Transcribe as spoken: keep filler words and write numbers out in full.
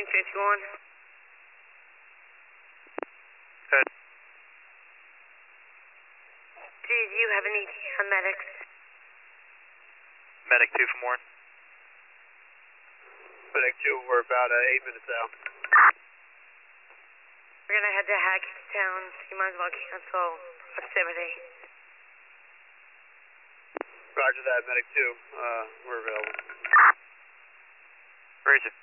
thirteen fifty-one. Good. Do you have any E T on medics? Medic two from Warren. Medic two, we're about uh, eight minutes out. We're gonna head to Hackettstown, so you might as well cancel proximity. Roger that, Medic two. Uh, we're available. Roger.